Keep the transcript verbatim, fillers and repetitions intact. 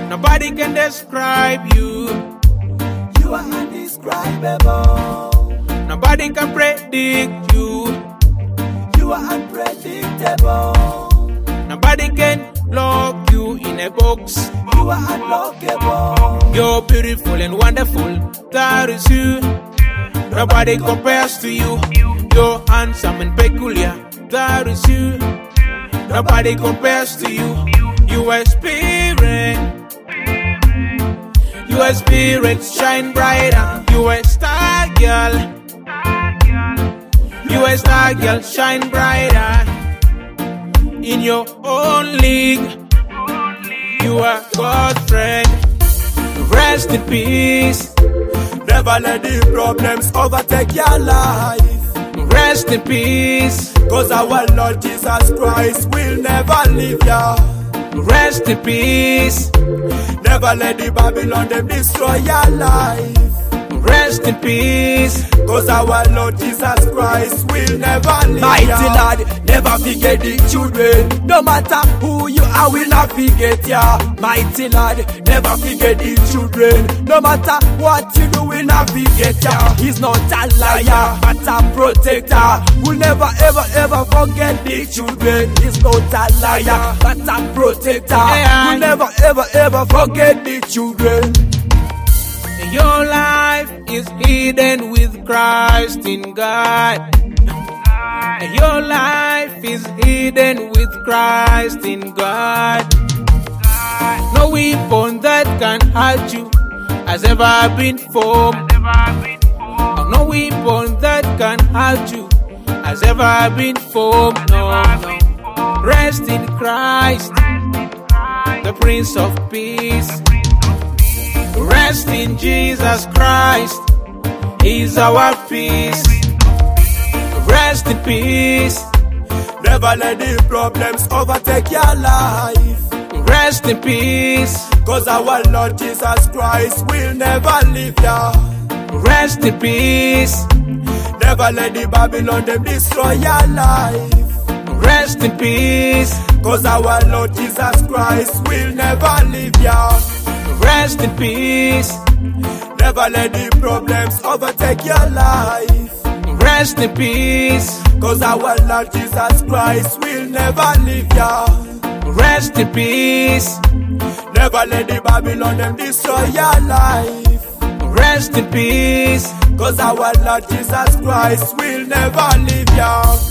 Nobody can describe you. You are indescribable. Nobody can predict you. You are unpredictable. Nobody can lock you in a box. You are unlockable. You're beautiful and wonderful. That is you. Nobody compares to you. You're handsome and peculiar. That is you. Nobody compares to you. You are spirit. You are spirit, shine brighter. You are star girl. You are star girl, shine brighter. In your own league, you are God's friend. Rest in peace. Never let the problems overtake your life. Rest in peace. Cause our Lord Jesus Christ will never leave ya. Rest in peace. Never let the Babylon them destroy your life. Rest in peace. Cause our Lord Jesus Christ will never leave Mighty ya. Lord, never forget the children. No matter who you are, will not forget ya. Mighty Lord, never forget the children. No matter what you do, will not forget ya. He's not a liar, but a protector. Will never ever ever forget the children. He's not a liar, but a protector. Yeah. Will never ever ever forget the children. Your life is hidden with Christ in God. Your life is hidden with Christ in God. No weapon that can hurt you has ever been formed. No weapon that can hurt you has ever been formed. No, no. Rest in Christ, the Prince of Peace. Rest in Jesus Christ, He's our peace. Rest in peace. Never let the problems overtake your life. Rest in peace. Cause our Lord Jesus Christ will never leave ya. Rest in peace. Never let the Babylon them destroy your life. Rest in peace. Cause our Lord Jesus Christ will never leave ya. Rest in peace. Never let the problems overtake your life. Rest in peace. Cause our Lord Jesus Christ will never leave ya. Rest in peace. Never let the Babylon them destroy your life. Rest in peace. Cause our Lord Jesus Christ will never leave ya.